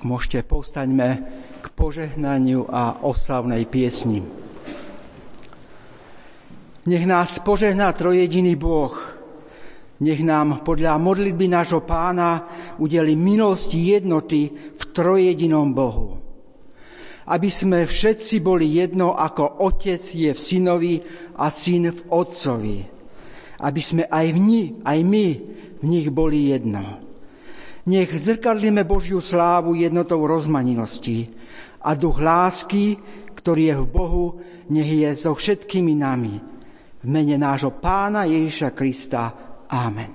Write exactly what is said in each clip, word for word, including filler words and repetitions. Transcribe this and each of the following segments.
Ak môžete, povstaňme k požehnaniu a oslavnej piesni. Nech nás požehná trojjediný Boh. Nech nám podľa modlitby nášho Pána udeli milosť jednoty v trojjedinom Bohu. Aby sme všetci boli jedno, ako Otec je v Synovi a Syn v Otcovi. Aby sme aj, v ni, aj my v nich boli jedno. Nech zrkadlíme Božiu slávu jednotou rozmanitosti a duch lásky, ktorý je v Bohu, nech je so všetkými nami. V mene nášho Pána Ježiša Krista. Amen.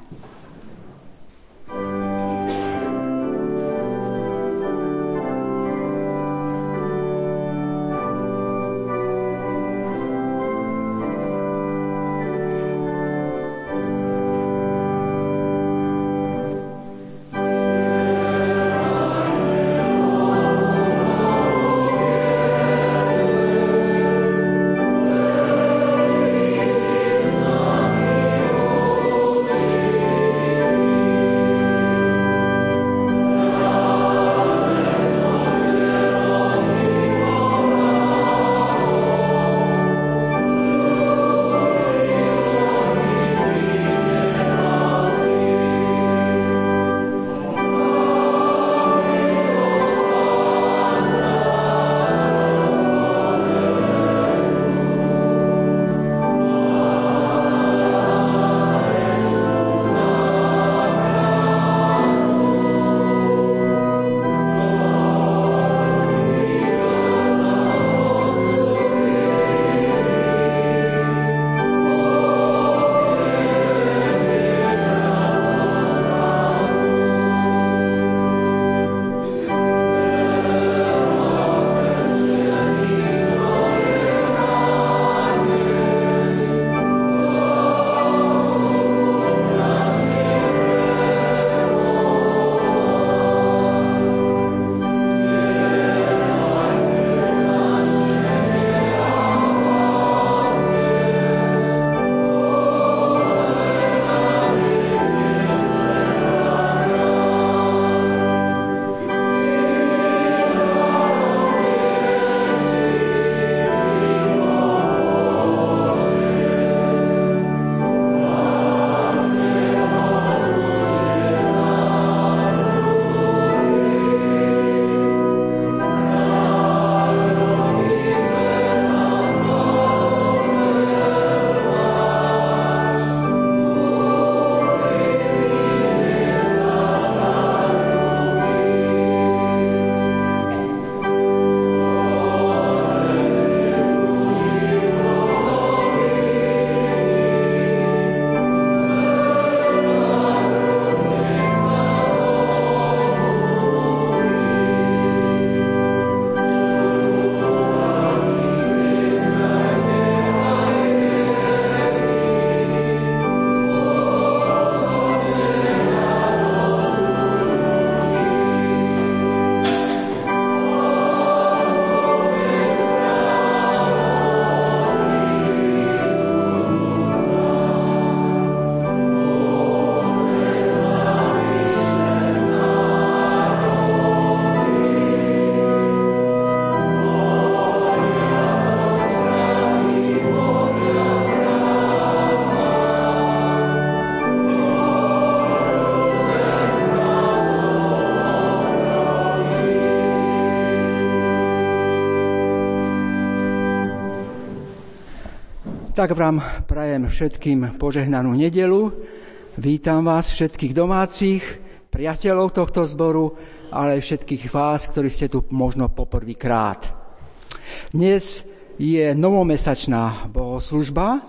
Tak vám prajem všetkým požehnanú nedeľu. Vítam vás všetkých domácich, priateľov tohto zboru, ale aj všetkých vás, ktorí ste tu možno poprvýkrát. Dnes je novomesačná bohoslužba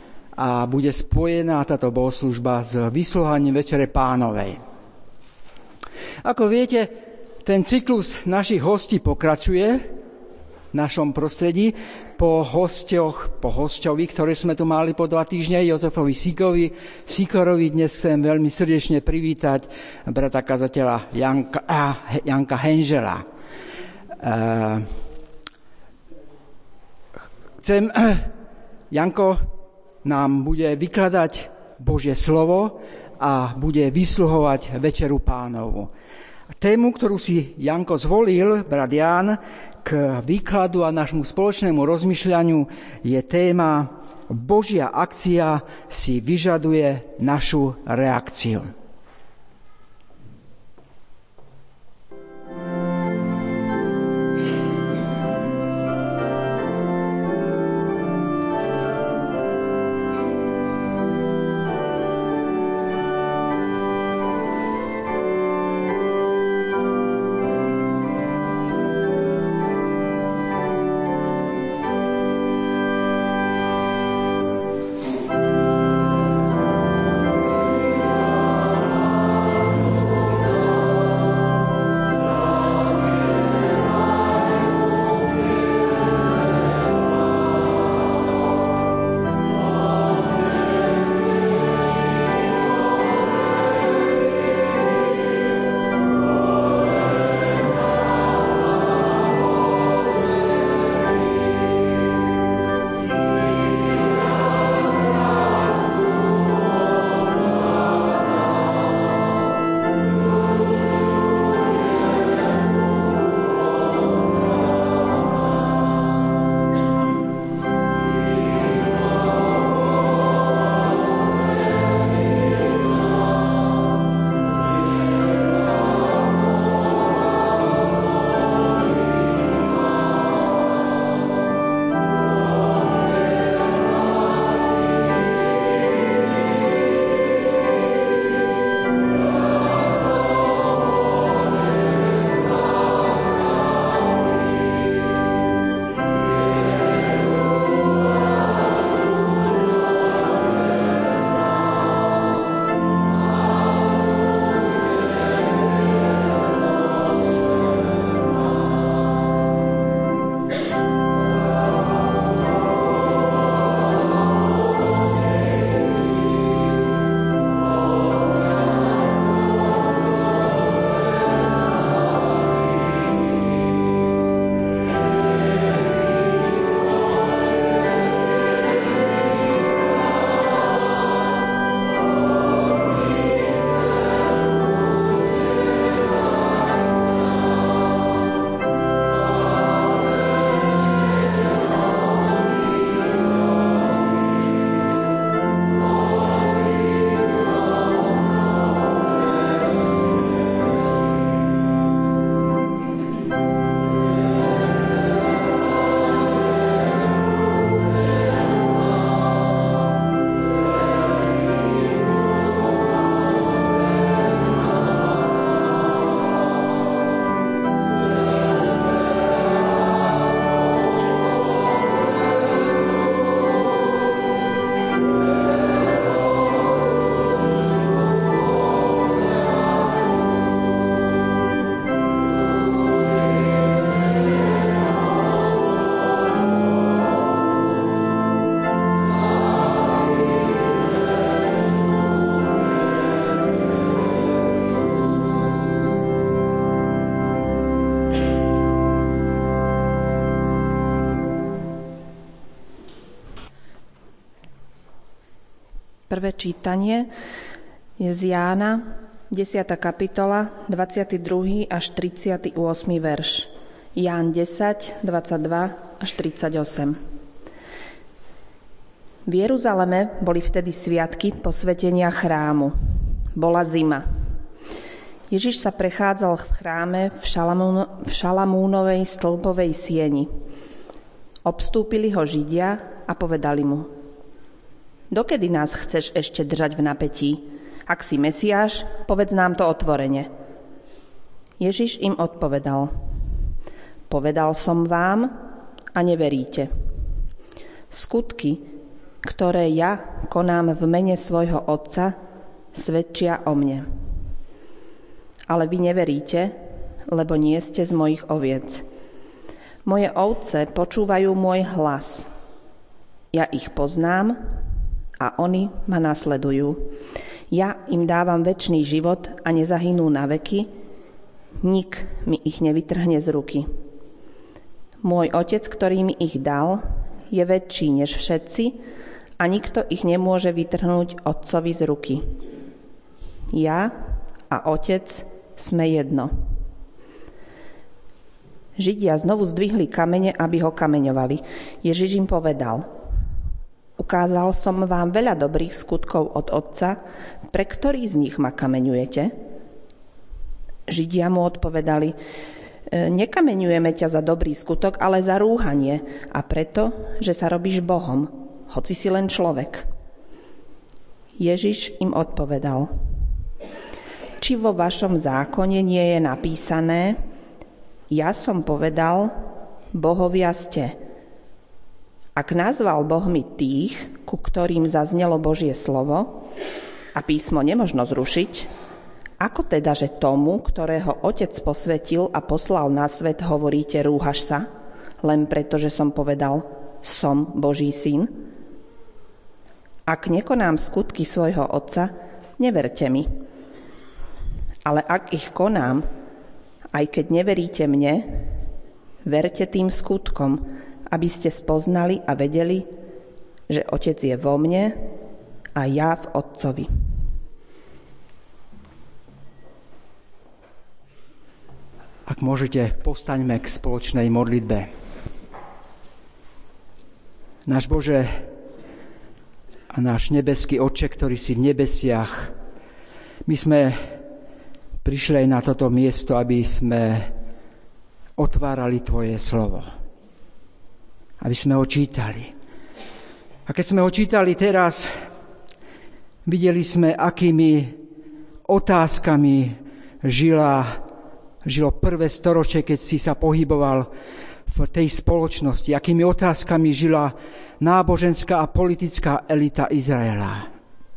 a bude spojená táto bohoslužba s vyslúhaním Večere Pánovej. Ako viete, ten cyklus našich hostí pokračuje v našom prostredí po hosťoch, po hosťovi, ktoré sme tu mali po dva týždne, Jozefovi Sikovi, Sikorovi. Dnes chcem veľmi srdečne privítať brata kazateľa Janka, ah, Janka Henžela. Uh, chcem, Janko nám bude vykladať Božie slovo a bude vysluhovať Večeru Pánovu. Tému, ktorú si Janko zvolil, brat Ján, k výkladu a nášmu spoločnému rozmýšľaniu je téma Božia akcia si vyžaduje našu reakciu. Prvé čítanie je z Jána, desiata kapitola, dvadsiaty druhý až tridsiaty ôsmy verš. Ján desať, dvadsaťdva až tridsaťosem. V Jeruzaleme boli vtedy sviatky posvätenia chrámu. Bola zima. Ježiš sa prechádzal v chráme v, Šalamún, v Šalamúnovej stĺpovej sieni. Obstúpili ho Židia a povedali mu: Dokedy nás chceš ešte držať v napätí? Ak si Mesiáš, povedz nám to otvorene. Ježiš im odpovedal: Povedal som vám a neveríte. Skutky, ktoré ja konám v mene svojho Otca, svedčia o mne. Ale vy neveríte, lebo nie ste z mojich oviec. Moje ovce počúvajú môj hlas. Ja ich poznám a oni ma nasledujú. Ja im dávam večný život a nezahynú na veky, nik mi ich nevytrhne z ruky. Môj Otec, ktorý mi ich dal, je väčší než všetci a nikto ich nemôže vytrhnúť Otcovi z ruky. Ja a Otec sme jedno. Židia znovu zdvihli kamene, aby ho kameňovali. Ježiš im povedal: Ukázal som vám veľa dobrých skutkov od Otca, pre ktorý z nich ma kameňujete? Židia mu odpovedali: Nekameňujeme ťa za dobrý skutok, ale za rúhanie, a preto, že sa robíš Bohom, hoci si len človek. Ježiš im odpovedal: Či vo vašom zákone nie je napísané: Ja som povedal, bohovia ste. Ak nazval bohmi tých, ku ktorým zaznelo Božie slovo, a písmo nemožno zrušiť, ako teda, že tomu, ktorého Otec posvetil a poslal na svet, hovoríte, rúhaš sa, len preto, že som povedal, som Boží syn? Ak nekonám skutky svojho Otca, neverte mi. Ale ak ich konám, aj keď neveríte mne, verte tým skutkom, aby ste spoznali a vedeli, že Otec je vo mne a ja v Otcovi. Ak môžete, povstaňme k spoločnej modlitbe. Náš Bože a náš nebeský Otče, ktorý si v nebesiach, my sme prišli aj na toto miesto, aby sme otvárali Tvoje slovo. Aby sme ho čítali. A keď sme ho čítali teraz, videli sme, akými otázkami žila, žilo prvé storočie, keď si sa pohyboval v tej spoločnosti. Akými otázkami žila náboženská a politická elita Izraela.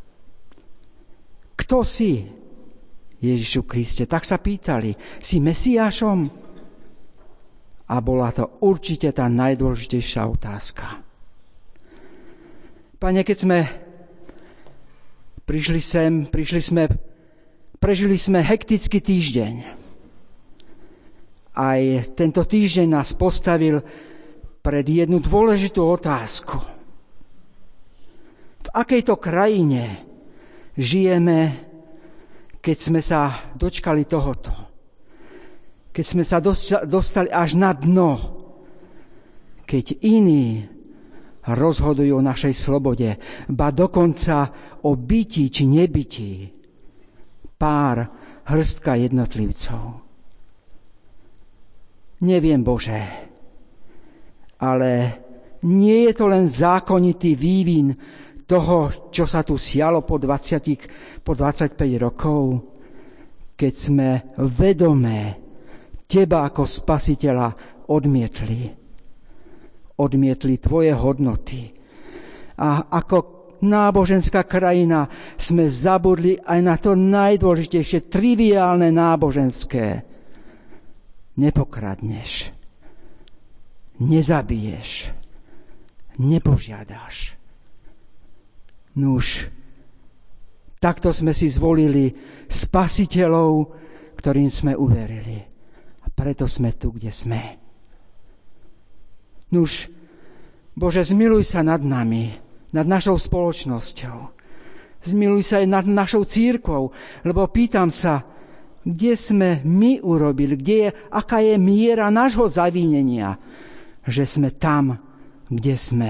Kto si, Ježišu Kriste? Tak sa pýtali, si Mesiášom? A bola to určite tá najdôležitejšia otázka. Pane, keď sme prišli sem, prišli sme, prežili sme hektický týždeň. Aj tento týždeň nás postavil pred jednu dôležitú otázku. V akejto krajine žijeme, keď sme sa dočkali tohoto, keď sme sa dostali až na dno, keď iní rozhodujú o našej slobode, ba dokonca o bytí či nebytí pár hrstka jednotlivcov. Neviem, Bože, ale nie je to len zákonitý vývin toho, čo sa tu sialo po, dvadsať, po dvadsaťpäť rokov, keď sme vedomé Teba ako Spasiteľa odmietli. Odmietli Tvoje hodnoty. A ako náboženská krajina sme zabudli aj na to najdôležitejšie, triviálne náboženské. Nepokradneš, nezabiješ, nepožiadaš. Nuž, takto sme si zvolili spasiteľov, ktorým sme uverili. A preto sme tu, kde sme. Nuž, Bože, zmiluj sa nad nami, nad našou spoločnosťou. Zmiluj sa aj nad našou cirkvou, lebo pýtam sa, kde sme my urobili, kde je, aká je miera nášho zavínenia, že sme tam, kde sme.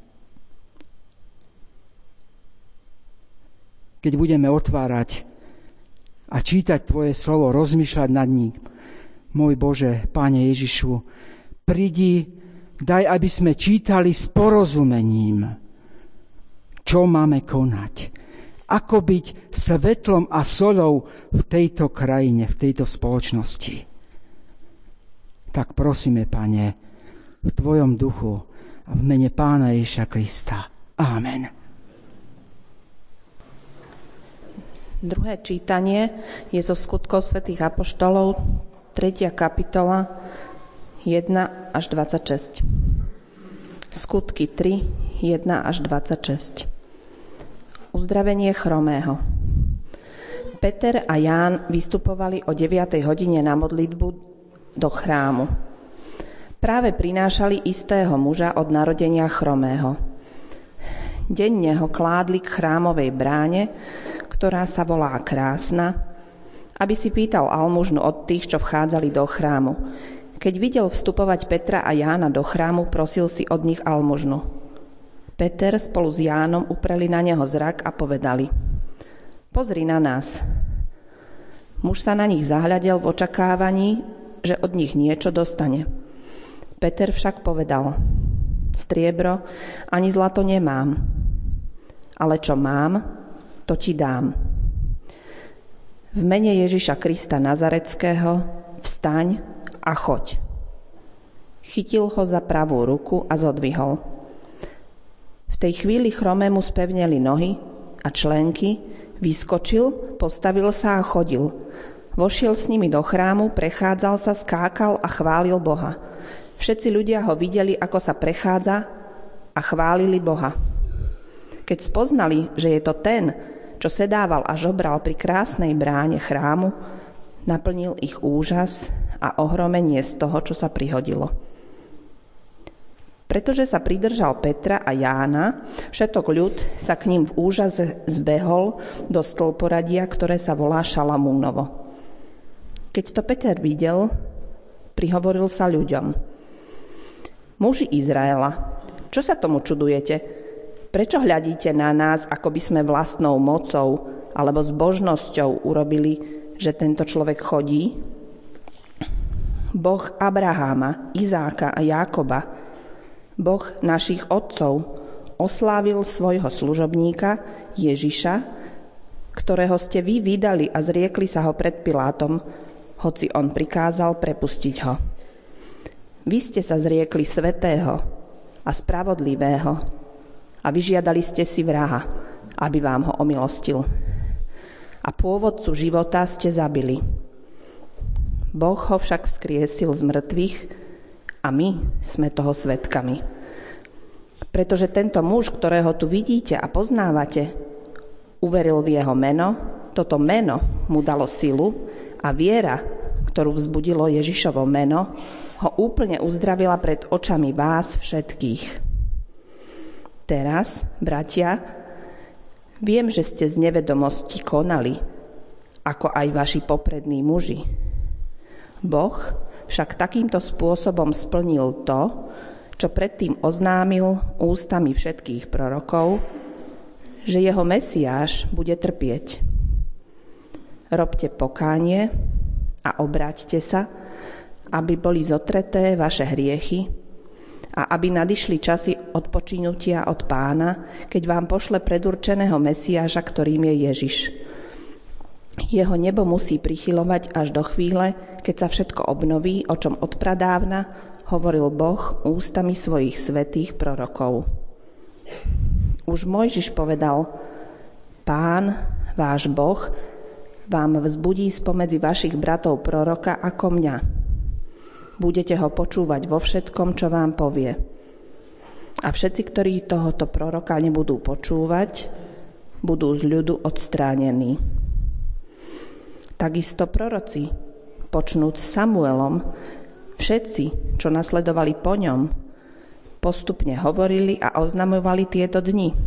Keď budeme otvárať a čítať Tvoje slovo, rozmýšľať nad ním, môj Bože, Páne Ježišu, prídi, daj, aby sme čítali s porozumením, čo máme konať. Ako byť svetlom a soľou v tejto krajine, v tejto spoločnosti. Tak prosíme, Pane, v Tvojom duchu a v mene Pána Ježiša Krista. Amen. Druhé čítanie je zo Skutkov svätých apoštolov, tretia kapitola, jeden až dvadsaťšesť. Skutky tri, jeden až dvadsaťšesť. Uzdravenie chromého. Peter a Ján vystupovali o deviatej hodine na modlitbu do chrámu. Práve prinášali istého muža od narodenia chromého. Denne ho kládli k chrámovej bráne, ktorá sa volá Krásna, aby si pýtal almužnu od tých, čo vchádzali do chrámu. Keď videl vstupovať Petra a Jána do chrámu, prosil si od nich almužnu. Peter spolu s Jánom upreli na neho zrak a povedali: Pozri na nás. Muž sa na nich zahľadel v očakávaní, že od nich niečo dostane. Peter však povedal: Striebro ani zlato nemám, ale čo mám, to ti dám. V mene Ježiša Krista Nazareckého vstaň a choď. Chytil ho za pravú ruku a zodvihol. V tej chvíli chromému spevneli nohy a členky, vyskočil, postavil sa a chodil. Vošiel s nimi do chrámu, prechádzal sa, skákal a chválil Boha. Všetci ľudia ho videli, ako sa prechádza, a chválili Boha. Keď spoznali, že je to ten, čo sedával a žobral pri krásnej bráne chrámu, naplnil ich úžas a ohromenie z toho, čo sa prihodilo. Pretože sa pridržal Petra a Jána, všetok ľud sa k ním v úžase zbehol do stĺporadia, ktoré sa volá Šalamúnovo. Keď to Peter videl, prihovoril sa ľuďom: Muži Izraela, čo sa tomu čudujete? Prečo hľadíte na nás, ako by sme vlastnou mocou alebo zbožnosťou urobili, že tento človek chodí? Boh Abraháma, Izáka a Jákoba, Boh našich otcov, oslávil svojho služobníka Ježiša, ktorého ste vy vydali a zriekli sa ho pred Pilátom, hoci on prikázal prepustiť ho. Vy ste sa zriekli svätého a spravodlivého a vyžiadali ste si vraha, aby vám ho omilostil. A pôvodcu života ste zabili. Boh ho však vzkriesil z mŕtvych a my sme toho svedkami. Pretože tento muž, ktorého tu vidíte a poznávate, uveril v jeho meno, toto meno mu dalo silu a viera, ktorú vzbudilo Ježišovo meno, ho úplne uzdravila pred očami vás všetkých. Teraz, bratia, viem, že ste z nevedomosti konali, ako aj vaši poprední muži. Boh však takýmto spôsobom splnil to, čo predtým oznámil ústami všetkých prorokov, že jeho Mesiáš bude trpieť. Robte pokánie a obráťte sa, aby boli zotreté vaše hriechy a aby nadišli časy odpočinutia od Pána, keď vám pošle predurčeného Mesiáša, ktorým je Ježiš. Jeho nebo musí prichylovať až do chvíle, keď sa všetko obnoví, o čom odpradávna hovoril Boh ústami svojich svätých prorokov. Už Mojžiš povedal: Pán, váš Boh, vám vzbudí spomedzi vašich bratov proroka ako mňa. Budete ho počúvať vo všetkom, čo vám povie. A všetci, ktorí tohoto proroka nebudú počúvať, budú z ľudu odstránení. Takisto proroci, počnúc Samuelom, všetci, čo nasledovali po ňom, postupne hovorili a oznamovali tieto dni.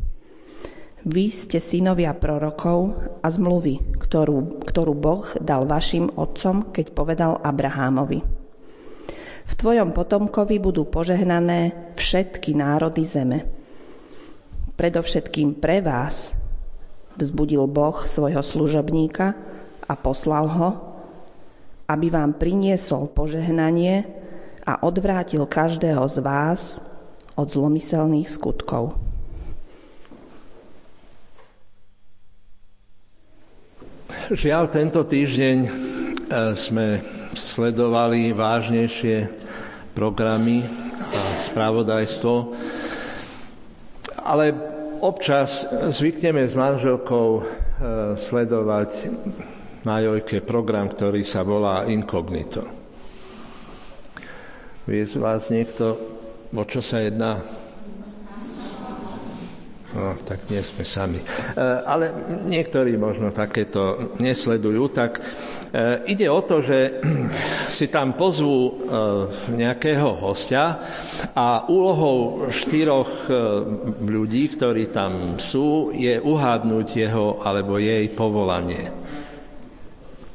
Vy ste synovia prorokov a zmluvy, ktorú, ktorú Boh dal vašim otcom, keď povedal Abrahámovi: v tvojom potomkovi budú požehnané všetky národy zeme. Predovšetkým pre vás vzbudil Boh svojho služobníka a poslal ho, aby vám priniesol požehnanie a odvrátil každého z vás od zlomyselných skutkov. Žiaľ, tento týždeň sme sledovali vážnejšie programy a spravodajstvo, ale občas zvykneme s manželkou sledovať na Jojke program, ktorý sa volá Inkognito. Vie z vás niekto, o čo sa jedná? No, tak nie sme sami. E, ale niektorí možno takéto nesledujú. Tak e, ide o to, že si tam pozvú e, nejakého hostia a úlohou štyroch e, ľudí, ktorí tam sú, je uhádnuť jeho alebo jej povolanie.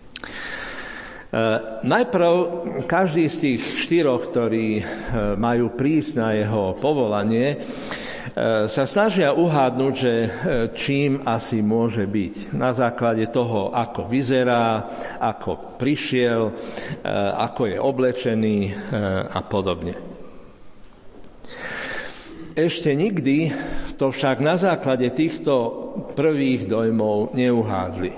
Najprv každý z tých štyroch, ktorí majú prísť na jeho povolanie, sa snažia uhádnuť, že čím asi môže byť. Na základe toho, ako vyzerá, ako prišiel, ako je oblečený a podobne. Ešte nikdy to však na základe týchto prvých dojmov neuhádli.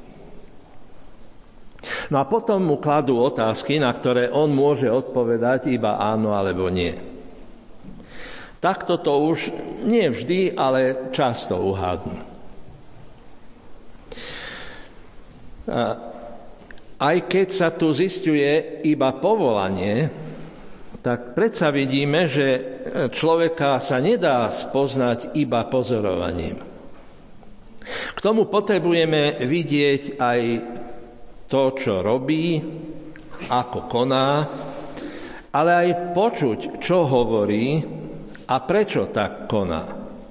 No a potom mu kladú otázky, na ktoré on môže odpovedať iba áno alebo nie. Takto to už nie vždy, ale často uhádnu. Aj keď sa tu zisťuje iba povolanie, tak predsa vidíme, že človeka sa nedá spoznať iba pozorovaním. K tomu potrebujeme vidieť aj to, čo robí, ako koná, ale aj počuť, čo hovorí a prečo tak koná.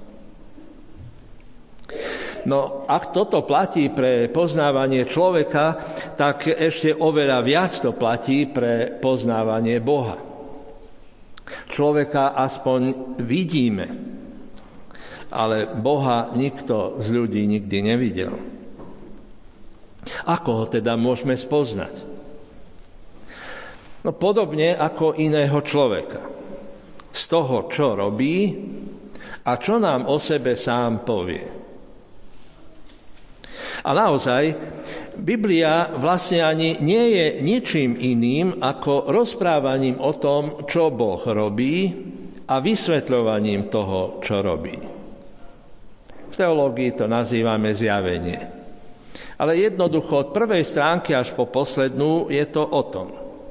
No, ak toto platí pre poznávanie človeka, tak ešte oveľa viac to platí pre poznávanie Boha. Človeka aspoň vidíme, ale Boha nikto z ľudí nikdy nevidel. Ako ho teda môžeme spoznať? No podobne ako iného človeka. Z toho, čo robí a čo nám o sebe sám povie. A naozaj, Biblia vlastne ani nie je ničím iným ako rozprávaním o tom, čo Boh robí a vysvetľovaním toho, čo robí. V teológii to nazývame zjavenie. Ale jednoducho od prvej stránky až po poslednú je to o tom.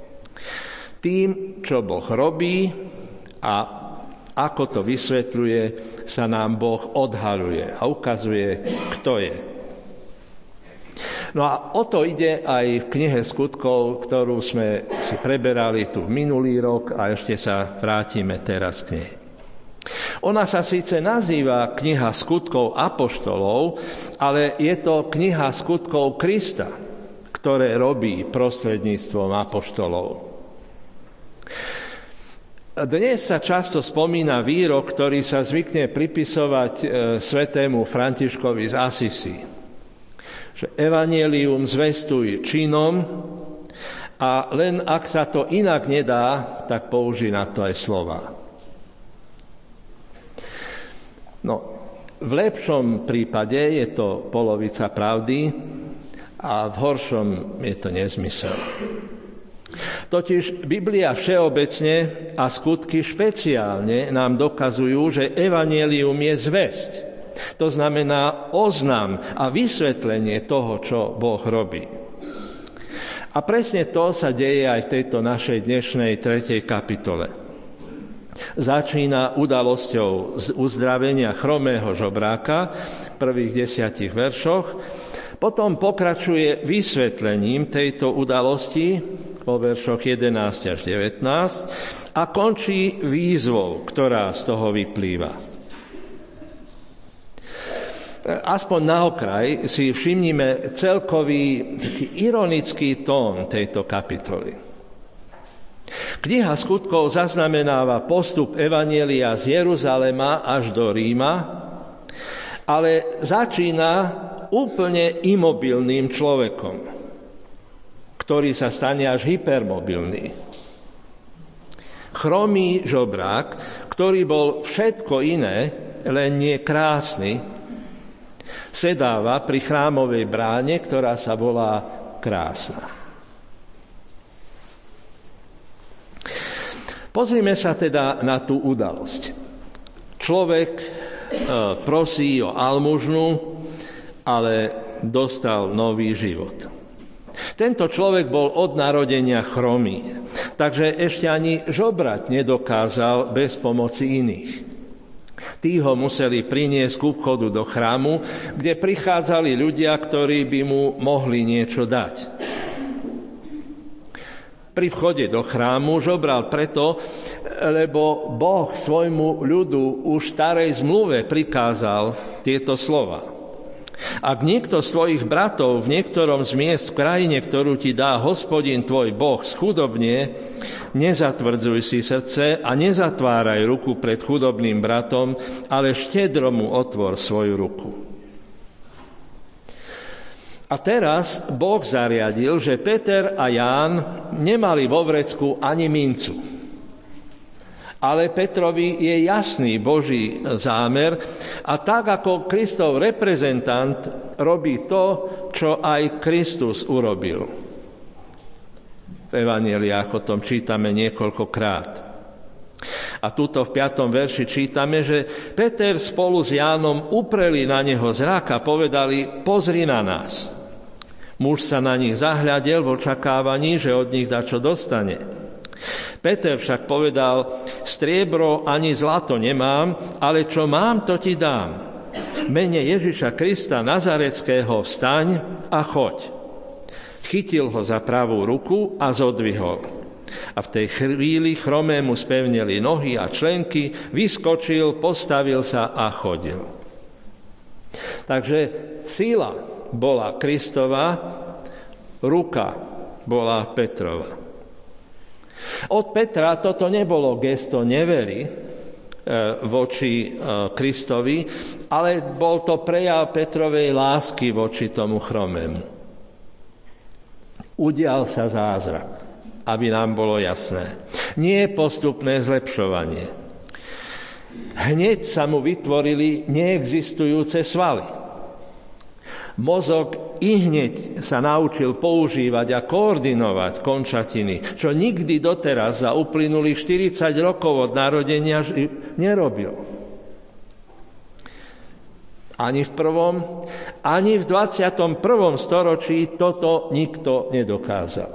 Tým, čo Boh robí a ako to vysvetľuje, sa nám Boh odhaľuje a ukazuje, kto je. No a o to ide aj v knihe Skutkov, ktorú sme si preberali tu minulý rok a ešte sa vrátime teraz k nej. Ona sa síce nazýva kniha Skutkov apoštolov, ale je to kniha Skutkov Krista, ktoré robí prostredníctvom apoštolov. Dnes sa často spomína výrok, ktorý sa zvykne pripisovať e, svätému Františkovi z Asisi, že evanjelium zvestuj činom a len ak sa to inak nedá, tak použij na to aj slova. No, v lepšom prípade je to polovica pravdy a v horšom je to nezmysel. Totiž Biblia všeobecne a skutky špeciálne nám dokazujú, že evanjelium je zvesť. To znamená oznam a vysvetlenie toho, čo Boh robí. A presne to sa deje aj v tejto našej dnešnej tretej kapitole. Začína udalosťou z uzdravenia chromého žobráka v prvých desiatich veršoch, potom pokračuje vysvetlením tejto udalosti vo veršoch jedenásť až devätnásť a končí výzvou, ktorá z toho vyplýva. Aspoň na okraj si všimnime celkový ironický tón tejto kapitoly. Kniha Skutkov zaznamenáva postup evanjelia z Jeruzalema až do Ríma, ale začína úplne imobilným človekom, ktorý sa stane až hypermobilný. Chromý žobrák, ktorý bol všetko iné, len nie krásny, sedáva pri chrámovej bráne, ktorá sa volá Krásna. Pozrime sa teda na tú udalosť. Človek e, prosí o almužnu, ale dostal nový život. Tento človek bol od narodenia chromý, takže ešte ani žobrať nedokázal bez pomoci iných. Tí ho museli priniesť k vchodu do chrámu, kde prichádzali ľudia, ktorí by mu mohli niečo dať. Pri vchode do chrámu žobral preto, lebo Boh svojmu ľudu už v starej zmluve prikázal tieto slova. Ak niekto z tvojich bratov v niektorom z miest v krajine, ktorú ti dá Hospodin tvoj Boh, schudobnie, nezatvrdzuj si srdce a nezatváraj ruku pred chudobným bratom, ale štedro mu otvor svoju ruku. A teraz Boh zariadil, že Peter a Ján nemali vo vrecku ani mincu. Ale Petrovi je jasný Boží zámer a tak ako Kristov reprezentant robí to, čo aj Kristus urobil. V evanjeliách o tom čítame niekoľkokrát. A tuto v piatom verši čítame, že Peter spolu s Jánom upreli na neho zrak a povedali: pozri na nás. Muž sa na nich zahľadel v očakávaní, že od nich dačo dostane. Peter však povedal: striebro ani zlato nemám, ale čo mám, to ti dám. V mene Ježiša Krista Nazareckého vstaň a choď. Chytil ho za pravú ruku a zodvihol. A v tej chvíli chromému spevnili nohy a členky, vyskočil, postavil sa a chodil. Takže síla bola Kristova, ruka bola Petrova. Od Petra toto nebolo gesto nevery voči Kristovi, ale bol to prejav Petrovej lásky voči tomu chromému. Udial sa zázrak, aby nám bolo jasné. Nie postupné zlepšovanie. Hneď sa mu vytvorili neexistujúce svaly. Mozog ihneď sa naučil používať a koordinovať končatiny, čo nikdy doteraz za uplynulých štyridsať rokov od narodenia nerobil. Ani v prvom, ani v dvadsiatom prvom storočí toto nikto nedokázal.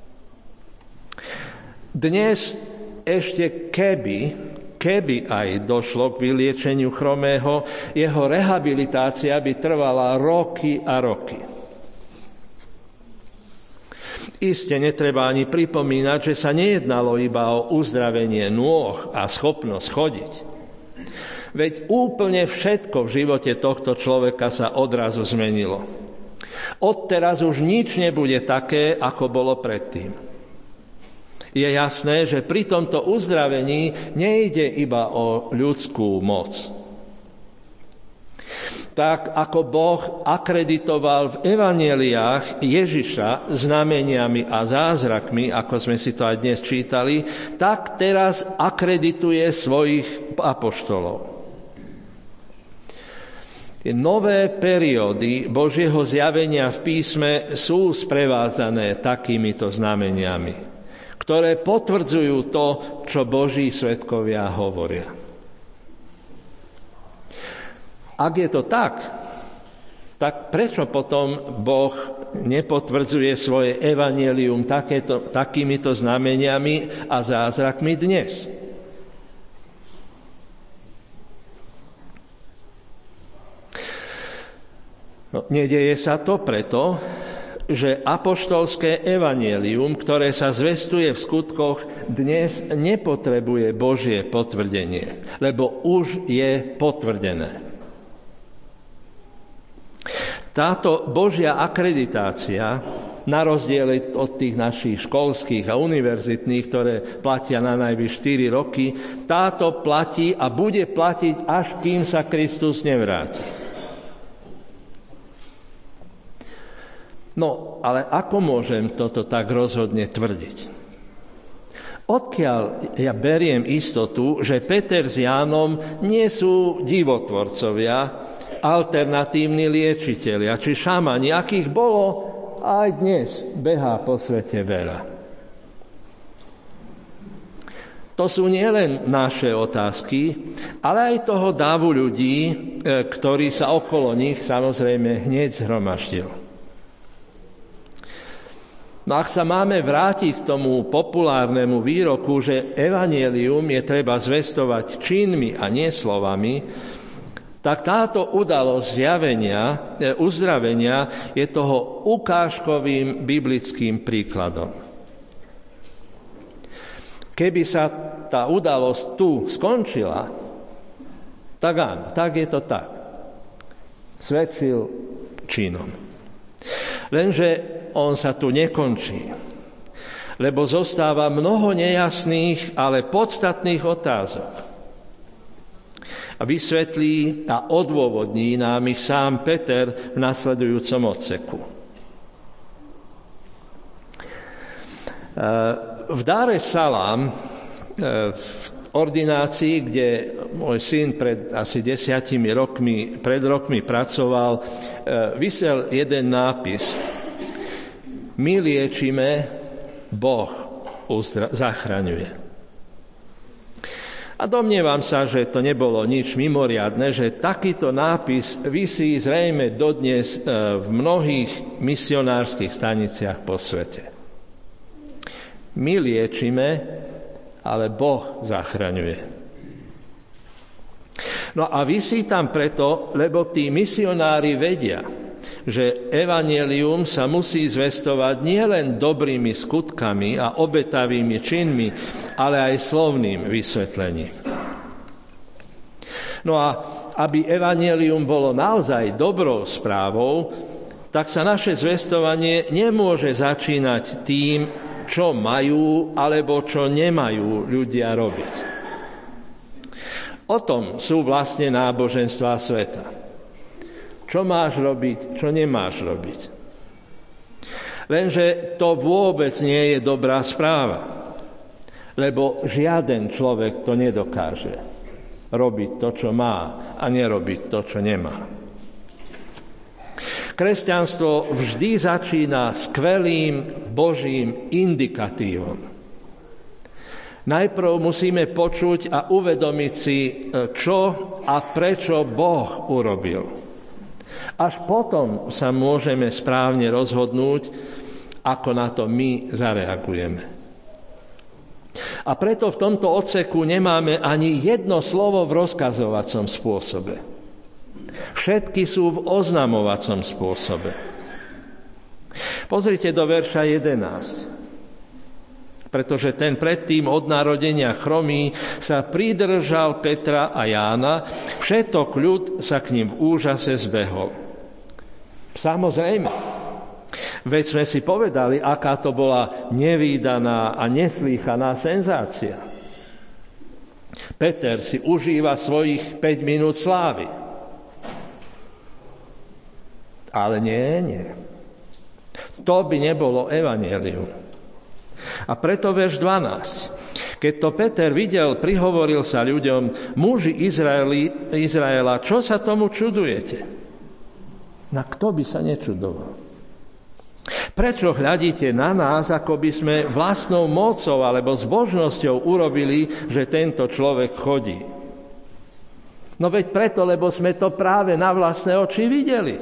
Dnes ešte keby Keby aj došlo k vyliečeniu chromého, jeho rehabilitácia by trvala roky a roky. Iste netreba ani pripomínať, že sa nejednalo iba o uzdravenie nôh a schopnosť chodiť. Veď úplne všetko v živote tohto človeka sa odrazu zmenilo. Odteraz už nič nebude také, ako bolo predtým. Je jasné, že pri tomto uzdravení nejde iba o ľudskú moc. Tak ako Boh akreditoval v evanjeliách Ježiša znameniami a zázrakmi, ako sme si to aj dnes čítali, tak teraz akredituje svojich apoštolov. Nové periódy Božieho zjavenia v písme sú sprevádzané takýmito znameniami, ktoré potvrdzujú to, čo Boží svedkovia hovoria. Ak je to tak, tak prečo potom Boh nepotvrdzuje svoje evanjelium takéto, takýmito znameniami a zázrakmi dnes? No, nedeje sa to preto, že apoštolské evanjelium, ktoré sa zvestuje v skutkoch, dnes nepotrebuje Božie potvrdenie, lebo už je potvrdené. Táto Božia akreditácia, na rozdiel od tých našich školských a univerzitných, ktoré platia na najvyš štyri roky, táto platí a bude platiť, až kým sa Kristus nevráti. No, ale ako môžem toto tak rozhodne tvrdiť? Odkiaľ ja beriem istotu, že Peter s Jánom nie sú divotvorcovia, alternatívni liečitelia, či šamani, akých bolo aj dnes behá po svete veľa. To sú nielen naše otázky, ale aj toho dávu ľudí, ktorí sa okolo nich samozrejme hneď zhromaždil. No ak sa máme vrátiť k tomu populárnemu výroku, že evanjelium je treba zvestovať činmi a nie slovami, tak táto udalosť zjavenia, uzdravenia je toho ukážkovým biblickým príkladom. Keby sa tá udalosť tu skončila, tak áno, tak je to tak. Svedčil činom. Lenže on sa tu nekončí, lebo zostáva mnoho nejasných, ale podstatných otázok. A vysvetlí a odôvodní nám ich sám Peter v nasledujúcom odseku. V Dáre Salam, v ordinácii, kde môj syn pred asi desiatimi rokmi, pred rokmi pracoval, visel jeden nápis: My liečime, Boh uzdra- zachraňuje. A domnievam sa, že to nebolo nič mimoriadne, že takýto nápis visí zrejme dodnes v mnohých misionárskych staniciach po svete. My liečime, ale Boh zachraňuje. No a visí tam preto, lebo tí misionári vedia, že evanjelium sa musí zvestovať nielen dobrými skutkami a obetavými činmi, ale aj slovným vysvetlením. No a aby evanjelium bolo naozaj dobrou správou, tak sa naše zvestovanie nemôže začínať tým, čo majú alebo čo nemajú ľudia robiť. O tom sú vlastne náboženstvá sveta. Čo máš robiť, čo nemáš robiť. Lenže to vôbec nie je dobrá správa, lebo žiaden človek to nedokáže robiť to, čo má, a nerobiť to, čo nemá. Kresťanstvo vždy začína skvelým Božím indikatívom. Najprv musíme počuť a uvedomiť si, čo a prečo Boh urobil. Až potom sa môžeme správne rozhodnúť, ako na to my zareagujeme. A preto v tomto odseku nemáme ani jedno slovo v rozkazovacom spôsobe. Všetky sú v oznamovacom spôsobe. Pozrite do verša jedenásť. Pretože ten predtým od narodenia chromý sa pridržal Petra a Jána, všetok ľud sa k ním v úžase zbehol. Samozrejme, veď sme si povedali, aká to bola nevídaná a neslýchaná senzácia. Peter si užíva svojich päť minút slávy. Ale nie, nie. To by nebolo evanjelium. A preto verš dvanásť. Keď to Peter videl, prihovoril sa ľuďom: muži Izraeli, Izraela, čo sa tomu čudujete? Na kto by sa nečudoval? Prečo hľadíte na nás, ako by sme vlastnou mocou alebo zbožnosťou urobili, že tento človek chodí? No veď preto, lebo sme to práve na vlastné oči videli.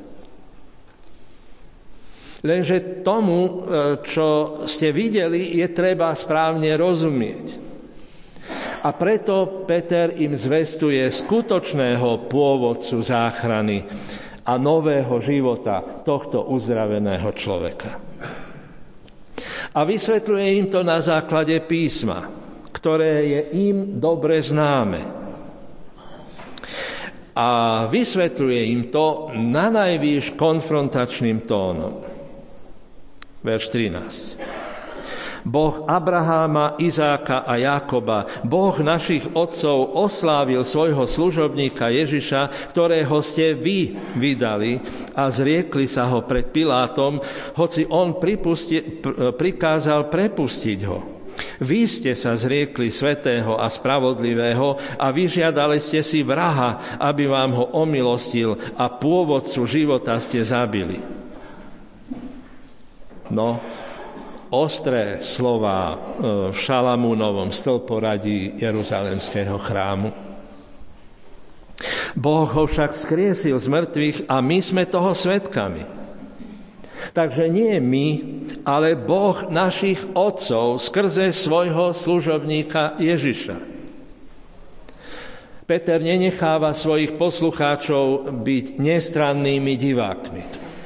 Lenže tomu, čo ste videli, je treba správne rozumieť. A preto Peter im zvestuje skutočného pôvodcu záchrany a nového života tohto uzdraveného človeka. A vysvetľuje im to na základe písma, ktoré je im dobre známe. A vysvetľuje im to nanajvýš konfrontačným tónom. Verš trinásť. Boh Abraháma, Izáka a Jákoba, Boh našich otcov oslávil svojho služobníka Ježiša, ktorého ste vy vydali a zriekli sa ho pred Pilátom, hoci on pripusti, pr- prikázal prepustiť ho. Vy ste sa zriekli svätého a spravodlivého a vyžiadali ste si vraha, aby vám ho omilostil, a pôvodcu života ste zabili. No, ostré slová v Šalamúnovom stĺporadí Jeruzalemského chrámu. Boh ho však skriesil z mŕtvych a my sme toho svedkami. Takže nie my, ale Boh našich otcov skrze svojho služobníka Ježiša. Peter nenecháva svojich poslucháčov byť nestrannými divákmi.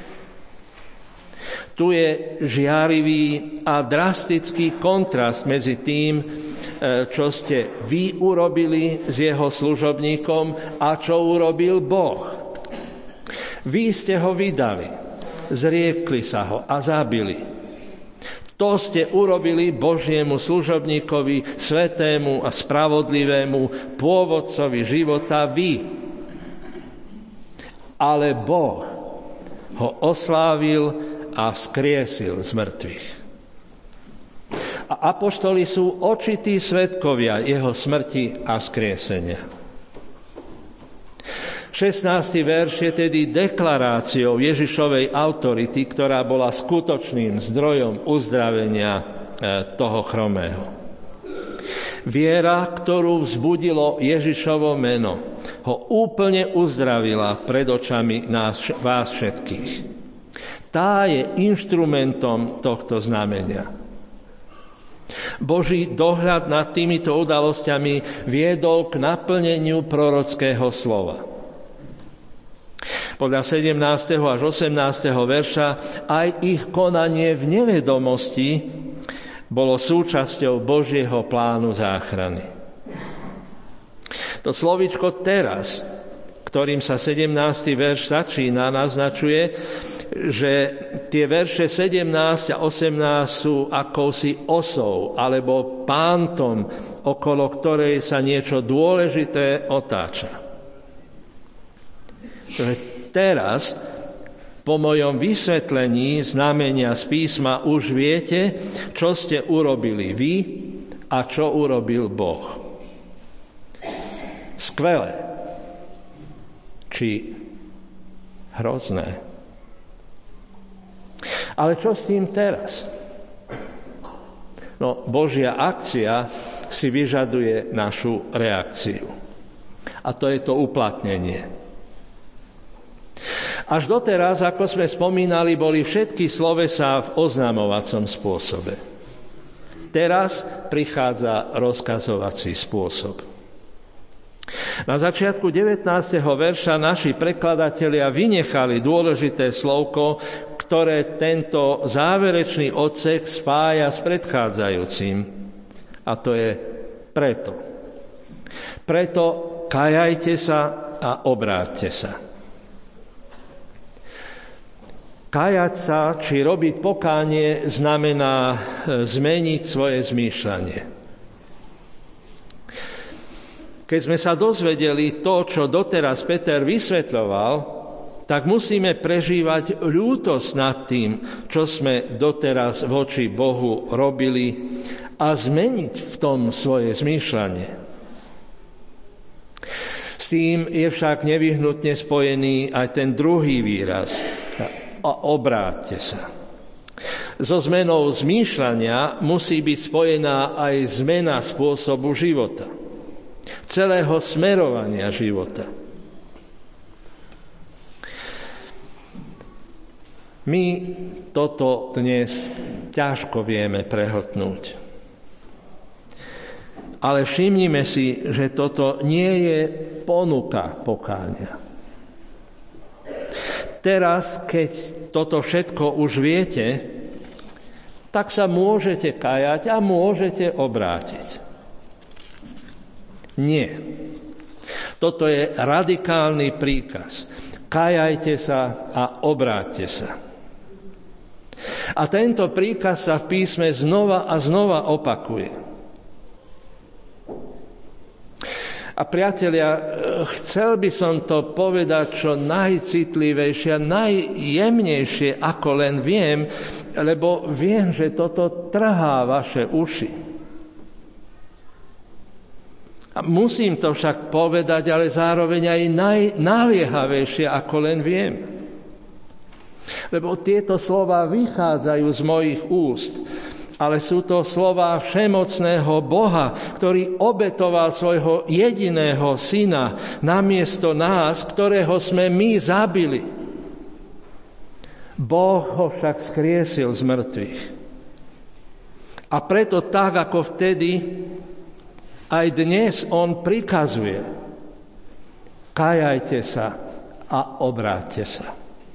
Tu je žiarivý a drastický kontrast medzi tým, čo ste vy urobili s jeho služobníkom a čo urobil Boh. Vy ste ho vydali, zriekli sa ho a zabili. To ste urobili Božiemu služobníkovi, svetému a spravodlivému, pôvodcovi života vy. Ale Boh ho oslávil a vzkriesil z mŕtvych. A apoštoli sú očití svedkovia jeho smrti a vzkriesenia. šestnásty verš je tedy deklaráciou Ježišovej autority, ktorá bola skutočným zdrojom uzdravenia toho chromého. Viera, ktorú vzbudilo Ježišovo meno, ho úplne uzdravila pred očami nás, vás všetkých. Tá je inštrumentom tohto znamenia. Boží dohľad nad týmito udalosťami viedol k naplneniu prorockého slova. Podľa sedemnásteho až osemnásteho verša aj ich konanie v nevedomosti bolo súčasťou Božieho plánu záchrany. To slovíčko teraz, ktorým sa sedemnásty verš začína, naznačuje, že tie verše sedemnásť a osemnásť sú akousi osou alebo pántom, okolo ktorej sa niečo dôležité otáča. Teraz, po mojom vysvetlení znamenia z písma, už viete, čo ste urobili vy a čo urobil Boh. Skvelé. Či hrozné. Ale čo s tým teraz? No, Božia akcia si vyžaduje našu reakciu. A to je to uplatnenie. Až doteraz, ako sme spomínali, boli všetky slovesá v oznamovacom spôsobe. Teraz prichádza rozkazovací spôsob. Na začiatku devätnásteho verša naši prekladatelia vynechali dôležité slovko, ktoré tento záverečný odsek spája s predchádzajúcim. A to je preto. Preto kajajte sa a obráťte sa. Kajať sa, či robiť pokánie, znamená zmeniť svoje zmýšľanie. Keď sme sa dozvedeli to, čo doteraz Peter vysvetľoval, tak musíme prežívať ľútosť nad tým, čo sme doteraz voči Bohu robili a zmeniť v tom svoje zmýšľanie. S tým je však nevyhnutne spojený aj ten druhý výraz – a obráťte sa. So zmenou zmýšľania musí byť spojená aj zmena spôsobu života, celého smerovania života. My toto dnes ťažko vieme prehltnúť. Ale všimnime si, že toto nie je ponuka pokánia. Teraz, keď toto všetko už viete, tak sa môžete kajať a môžete obrátiť. Nie. Toto je radikálny príkaz. Kajajte sa a obráťte sa. A tento príkaz sa v písme znova a znova opakuje. A priatelia, chcel by som to povedať čo najcitlivejšie, najjemnejšie, ako len viem, lebo viem, že toto trhá vaše uši. A musím to však povedať, ale zároveň aj najnaliehavejšie, ako len viem. Lebo tieto slova vychádzajú z mojich úst, ale sú to slová všemocného Boha, ktorý obetoval svojho jediného syna namiesto nás, ktorého sme my zabili. Boh ho však skriesil z mŕtvych. A preto tak, ako vtedy, aj dnes on prikazuje: kajajte sa a obráťte sa.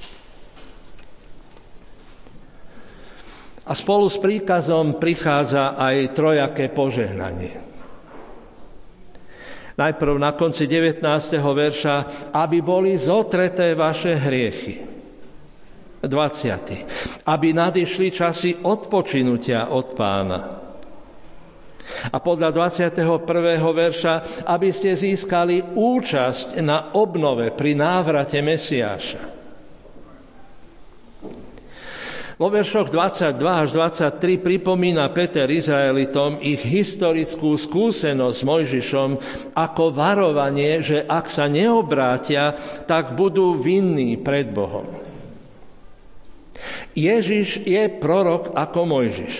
A spolu s príkazom prichádza aj trojaké požehnanie. Najprv na konci devätnásteho verša, aby boli zotreté vaše hriechy. dvadsiaty Aby nadišli časy odpočinutia od Pána. A podľa dvadsiateho prvého verša, aby ste získali účasť na obnove pri návrate Mesiáša. Vo veršoch dvadsaťdva až dvadsaťtri pripomína Peter Izraelitom ich historickú skúsenosť s Mojžišom ako varovanie, že ak sa neobrátia, tak budú vinní pred Bohom. Ježiš je prorok ako Mojžiš.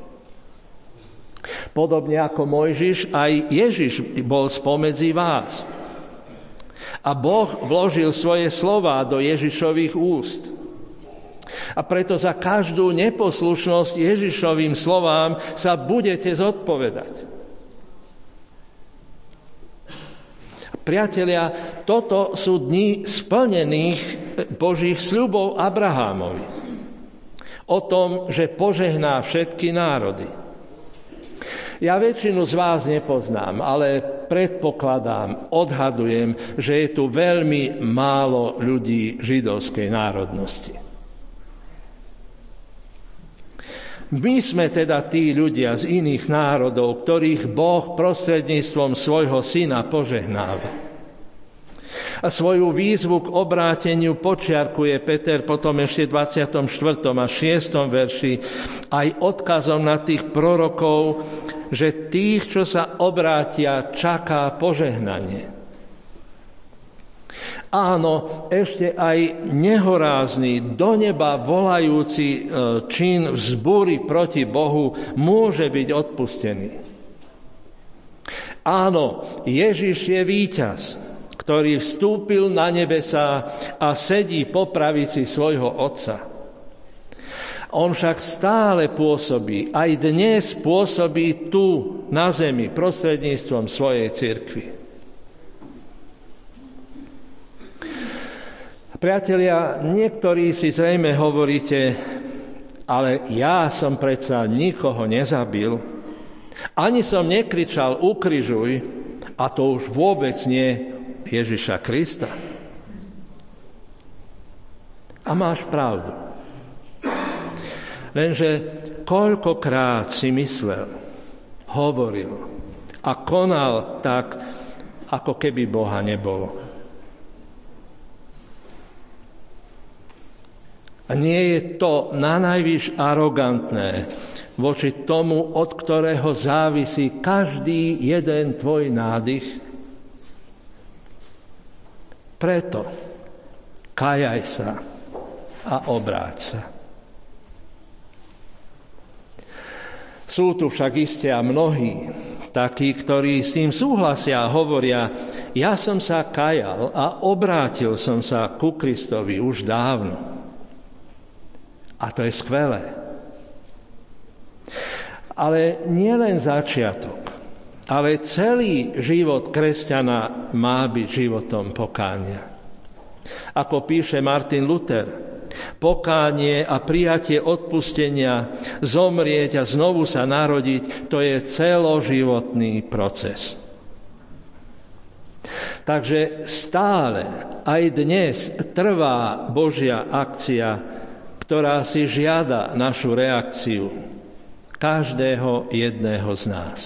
Podobne ako Mojžiš, aj Ježiš bol spomedzi vás. A Boh vložil svoje slová do Ježišových úst. A preto za každú neposlušnosť Ježišovým slovám sa budete zodpovedať. Priatelia, toto sú dni splnených Božích sľubov Abrahámovi. O tom, že požehná všetky národy. Ja väčšinu z vás nepoznám, ale predpokladám, odhadujem, že je tu veľmi málo ľudí židovskej národnosti. My sme teda tí ľudia z iných národov, ktorých Boh prostredníctvom svojho syna požehnáva. A svoju výzvu k obráteniu počiarkuje Peter potom ešte v dvadsiatom štvrtom a šiestom verši aj odkazom na tých prorokov, že tých, čo sa obrátia, čaká požehnanie. Áno, ešte aj nehorázny, do neba volajúci čin vzbúry proti Bohu môže byť odpustený. Áno, Ježiš je víťaz, ktorý vstúpil na nebesá a sedí po pravici svojho Otca. On však stále pôsobí, aj dnes pôsobí tu na zemi prostredníctvom svojej cirkvi. Priatelia, niektorí si zrejme hovoríte, ale ja som predsa nikoho nezabil, ani som nekričal ukrižuj, a to už vôbec nie Ježiša Krista. A máš pravdu. Lenže koľkokrát si myslel, hovoril a konal tak, ako keby Boha nebolo. A nie je to nanajvýš arogantné voči tomu, od ktorého závisí každý jeden tvoj nádych? Preto kajaj sa a obráť sa. Sú tu však isté a mnohí takí, ktorí s tým súhlasia a hovoria, ja som sa kajal a obrátil som sa ku Kristovi už dávno. A to je skvelé. Ale nie len začiatok, ale celý život kresťana má byť životom pokánia. Ako píše Martin Luther, pokánie a prijatie odpustenia, zomrieť a znovu sa narodiť, to je celoživotný proces. Takže stále, aj dnes, trvá Božia akcia, ktorá si žiada našu reakciu každého jedného z nás.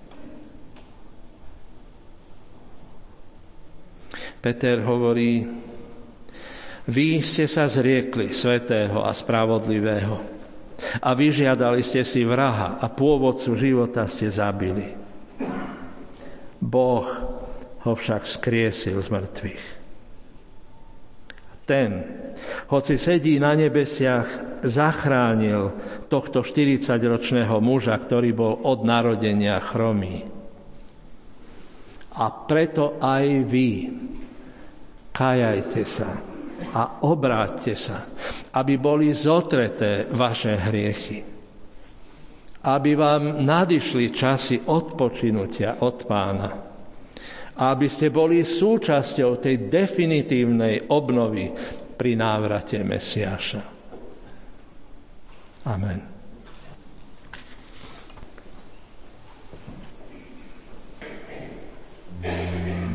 Peter hovorí, vy ste sa zriekli svätého a spravodlivého a vyžiadali ste si vraha a pôvodcu života ste zabili. Boh ho však vzkriesil z mŕtvych. Ten, hoci sedí na nebesiach, zachránil tohto štyridsaťročného muža, ktorý bol od narodenia chromý. A preto aj vy kajajte sa a obráťte sa, aby boli zotreté vaše hriechy. Aby vám nadišli časy odpočinutia od Pána. A aby ste boli súčasťou tej definitívnej obnovy pri návrate Mesiáša. Amen. Amen.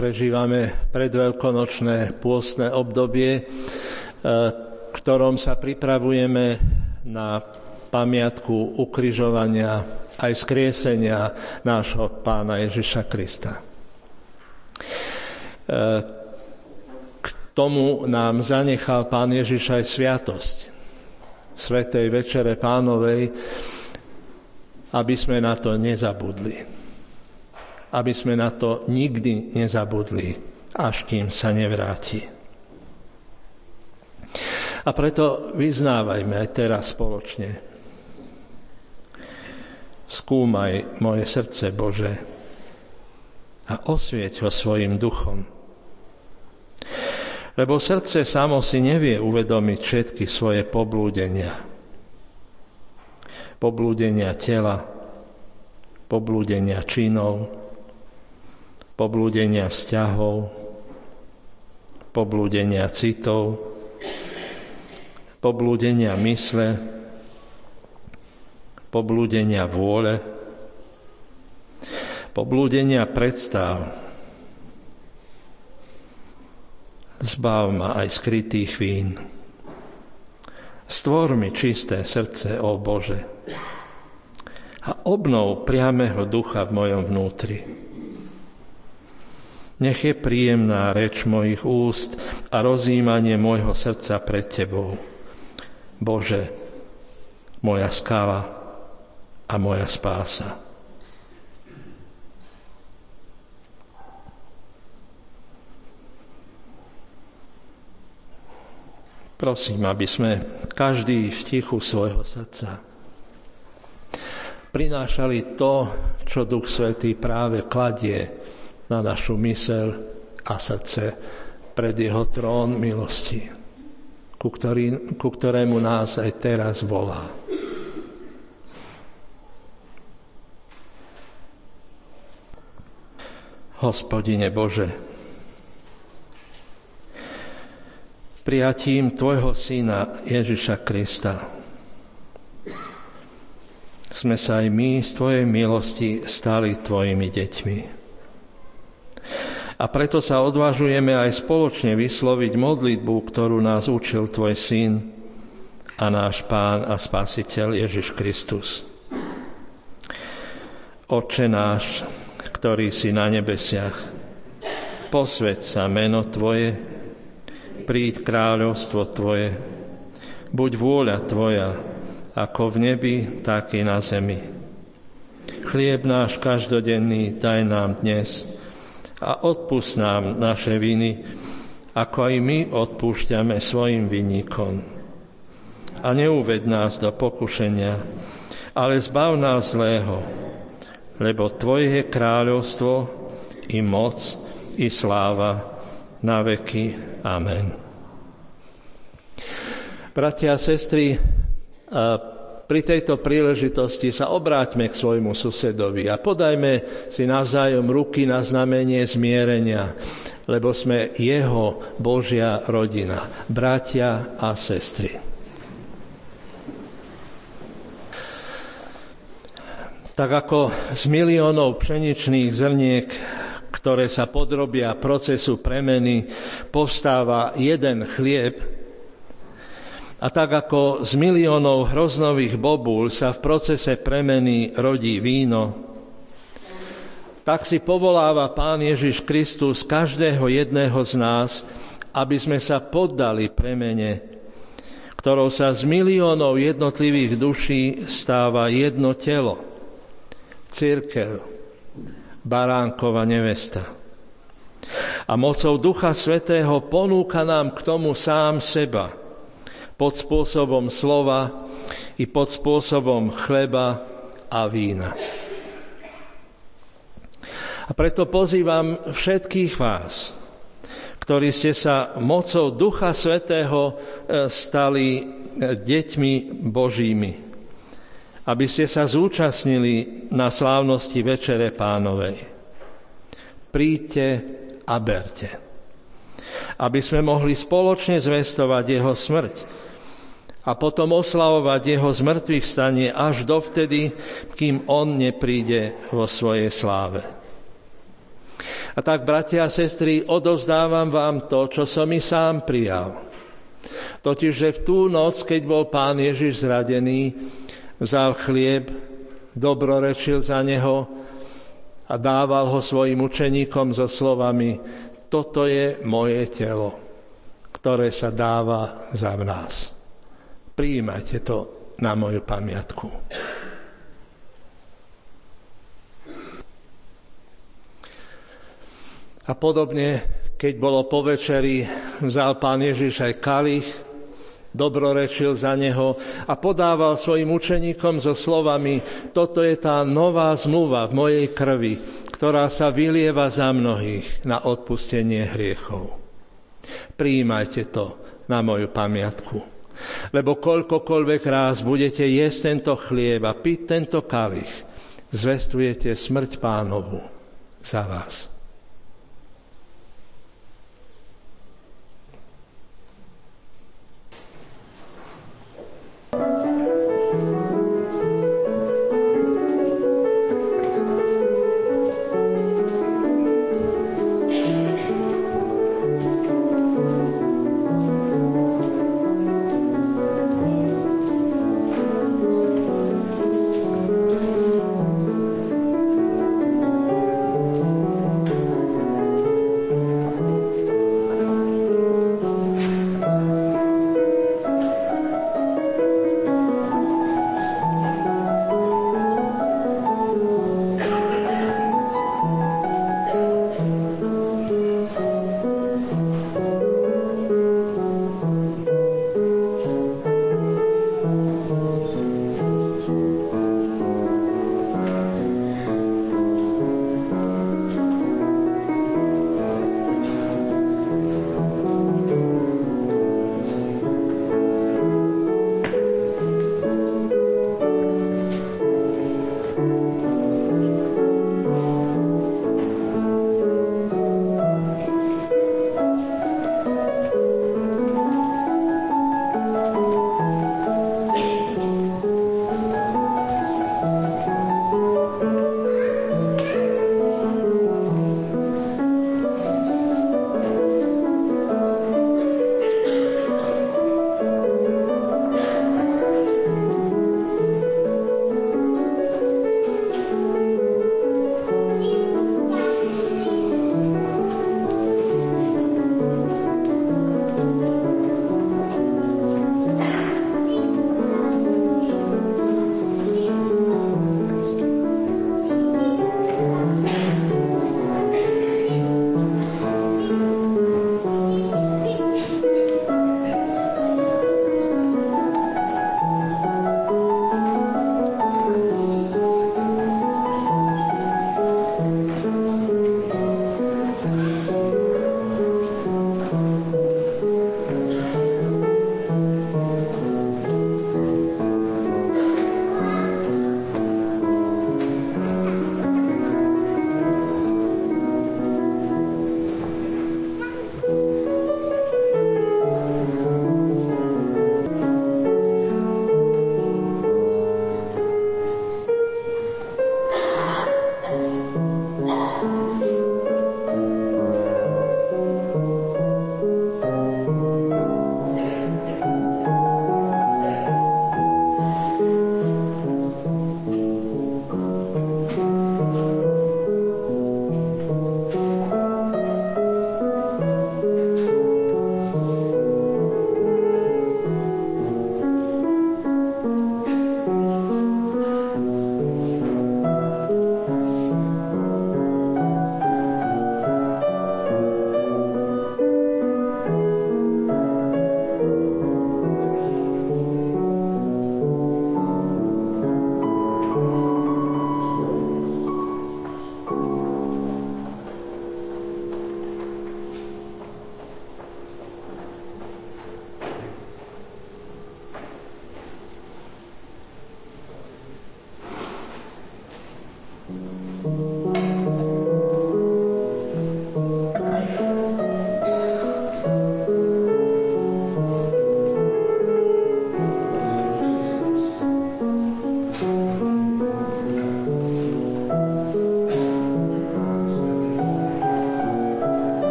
prežívame predveľkonočné pôstne obdobie, v ktorom sa pripravujeme na pamiatku ukrižovania aj vzkriesenia nášho Pána Ježiša Krista. K tomu nám zanechal Pán Ježiš aj sviatosť Svätej Večere Pánovej, aby sme na to nezabudli. Aby sme na to nikdy nezabudli, až kým sa nevráti. A preto vyznávajme aj teraz spoločne. Skúmaj moje srdce, Bože, a osvieť ho svojim duchom. Lebo srdce samo si nevie uvedomiť všetky svoje poblúdenia. Poblúdenia tela, poblúdenia činov, poblúdenia vzťahov, poblúdenia citov, poblúdenia mysle, poblúdenia vôle, poblúdenia predstav. Zbav ma aj skrytých vín. Stvor mi čisté srdce, ó Bože, a obnov priameho ducha v mojom vnútri. Nech je príjemná reč mojich úst a rozjímanie môjho srdca pred Tebou. Bože, moja skala a moja spása. Prosím, aby sme každý v tichu svojho srdca prinášali to, čo Duch Svätý práve kladie na našu myseľ a srdce pred jeho trón milosti, ku, ktorý, ku ktorému nás aj teraz volá. Hospodine Bože, prijatím Tvojho Syna Ježiša Krista sme sa aj my z Tvojej milosti stali Tvojimi deťmi. A preto sa odvážujeme aj spoločne vysloviť modlitbu, ktorú nás učil Tvoj Syn a náš Pán a Spasiteľ Ježiš Kristus. Otče náš, ktorý si na nebesiach, posväť sa meno Tvoje, príď kráľovstvo Tvoje, buď vôľa Tvoja, ako v nebi, tak i na zemi. Chlieb náš každodenný daj nám dnes a odpusť nám naše viny, ako aj my odpúšťame svojim vinníkom. A neuved nás do pokušenia, ale zbav nás zlého, lebo Tvoje je kráľovstvo, i moc, i sláva, na veky. Amen. Bratia a sestry, a pri tejto príležitosti sa obráťme k svojmu susedovi a podajme si navzájom ruky na znamenie zmierenia, lebo sme jeho Božia rodina, bratia a sestry. Tak ako z miliónov pšeničných zrniek, ktoré sa podrobia procesu premeny, povstáva jeden chlieb, a tak ako z miliónov hroznových bobúľ sa v procese premeny rodí víno, tak si povoláva Pán Ježiš Kristus každého jedného z nás, aby sme sa poddali premene, ktorou sa z miliónov jednotlivých duší stáva jedno telo, cirkev, baránkova nevesta. A mocou Ducha Svätého ponúka nám k tomu sám seba, pod spôsobom slova i pod spôsobom chleba a vína. A preto pozývam všetkých vás, ktorí ste sa mocou Ducha Svätého stali deťmi Božími, aby ste sa zúčastnili na slávnosti Večere Pánovej. Príďte a berte, aby sme mohli spoločne zvestovať jeho smrť a potom oslavovať jeho zmrtvých vstanie až dovtedy, kým on nepríde vo svojej sláve. A tak, bratia a sestry, odovzdávam vám to, čo som i sám prijal. Totiž, že v tú noc, keď bol Pán Ježiš zradený, vzal chlieb, dobrorečil za neho a dával ho svojim učeníkom so slovami: toto je moje telo, ktoré sa dáva za nás. Prijímajte to na moju pamiatku. A podobne, keď bolo po večeri, vzal Pán Ježiš aj kalich, dobrorečil za neho a podával svojim učeníkom so slovami: toto je tá nová zmluva v mojej krvi, ktorá sa vylieva za mnohých na odpustenie hriechov. Prijímajte to na moju pamiatku, lebo koľkokoľvek raz budete jesť tento chlieb a piť tento kalich, zvestujete smrť Pánovu za vás.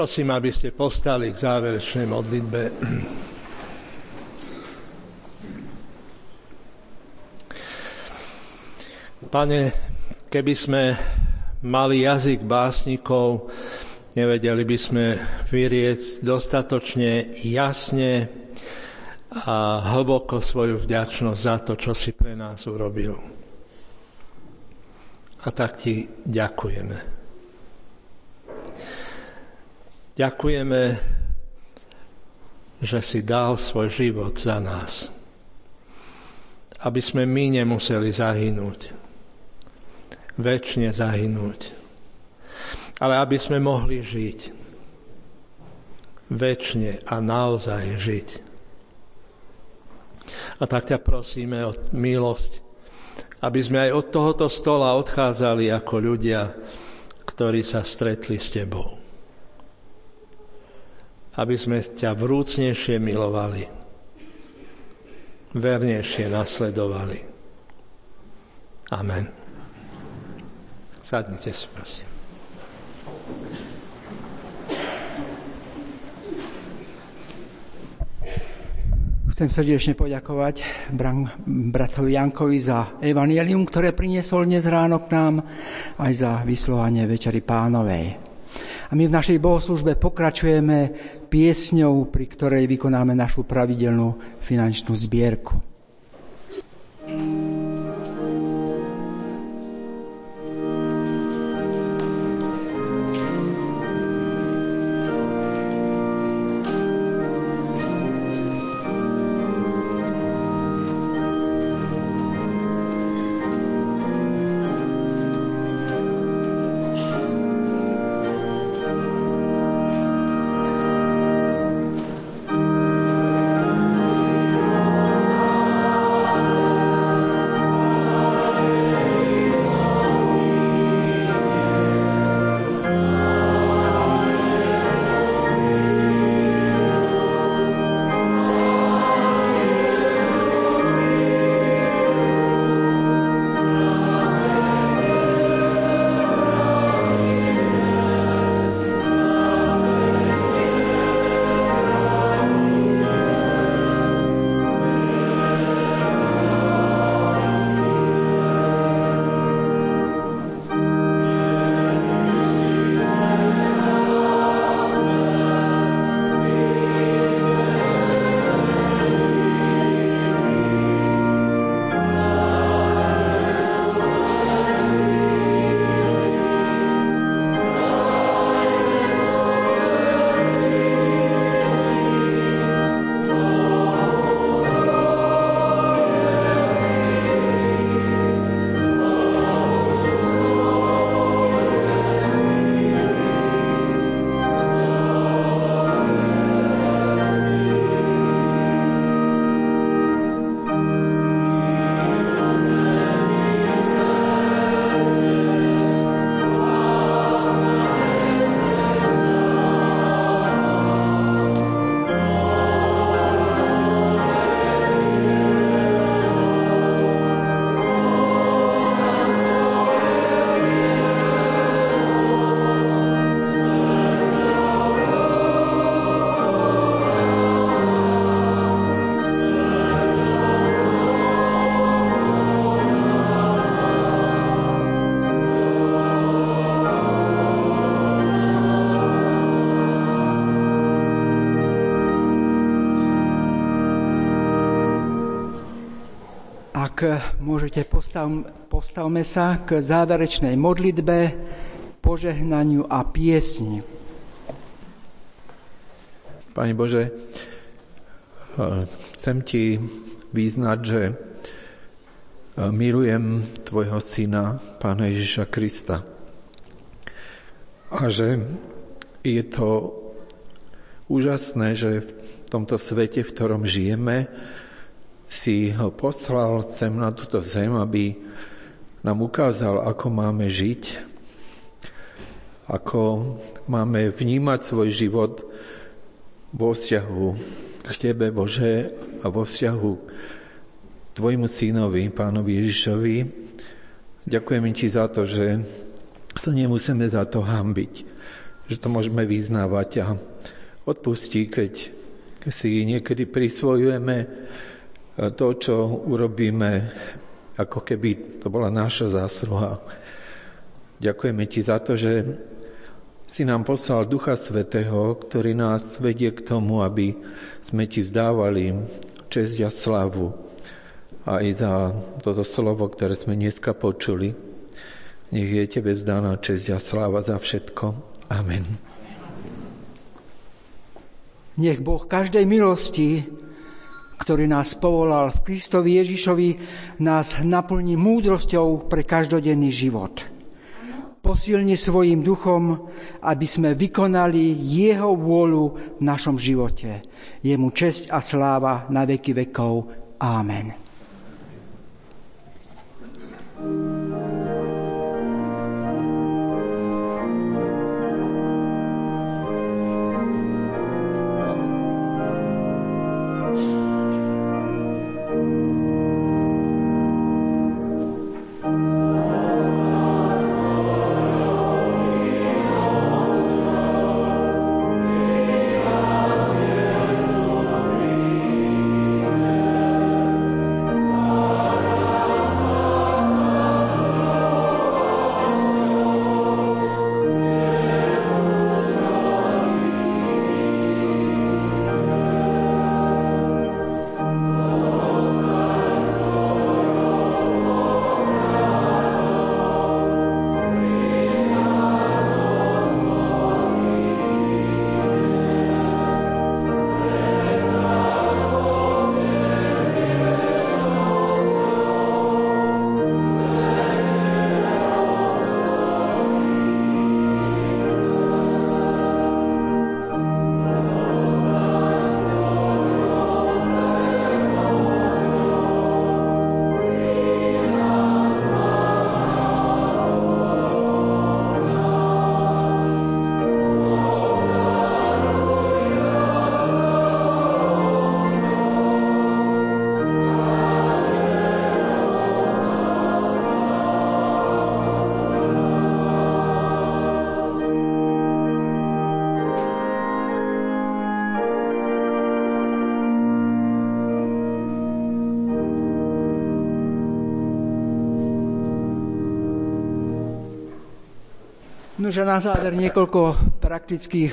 Poprosím, aby ste povstali k záverečnej modlitbe. Pane, keby sme mali jazyk básnikov, nevedeli by sme vyriecť dostatočne jasne a hlboko svoju vďačnosť za to, čo si pre nás urobil. A tak ti ďakujeme. Ďakujeme, že si dal svoj život za nás, aby sme my nemuseli zahynúť, večne zahynúť, ale aby sme mohli žiť, večne a naozaj žiť. A tak ťa prosíme o milosť, aby sme aj od tohoto stola odchádzali ako ľudia, ktorí sa stretli s tebou. Aby sme ťa vrúcnejšie milovali, vernejšie nasledovali. Amen. Sadnite si, prosím. Chcem srdečne poďakovať bratovi Jankovi za evanjelium, ktoré priniesol dnes ráno k nám, aj za vyslovanie Večery Pánovej. A my v našej bohoslúžbe pokračujeme piesňou, pri ktorej vykonáme našu pravidelnú finančnú zbierku. Ak môžete, postav, postavme sa k záverečnej modlitbe, požehnaniu a piesni. Pane Bože, chcem Ti vyznať, že milujem Tvojho Syna, Pána Ježiša Krista. A že je to úžasné, že v tomto svete, v ktorom žijeme, si ho poslal sem na túto zem, aby nám ukázal, ako máme žiť, ako máme vnímať svoj život vo vzťahu k Tebe, Bože, a vo vzťahu k Tvojmu Synovi, Pánovi Ježišovi. Ďakujeme Ti za to, že sa nemusíme za to hanbiť, že to môžeme vyznávať a odpustí, keď si niekedy prisvojujeme to, čo urobíme, ako keby to bola naša zásluha. Ďakujeme ti za to, že si nám poslal Ducha Svätého, ktorý nás vedie k tomu, aby sme ti vzdávali česť a slávu. Aj za toto slovo, ktoré sme dneska počuli. Nech je tebe vzdaná česť a sláva za všetko. Amen. Nech Boh každej milosti, ktorý nás povolal v Kristovi Ježišovi, nás naplní múdrosťou pre každodenný život. Posilni svojím duchom, aby sme vykonali jeho vôľu v našom živote. Jemu česť a sláva na veky vekov. Amen. Nože na záver niekoľko praktických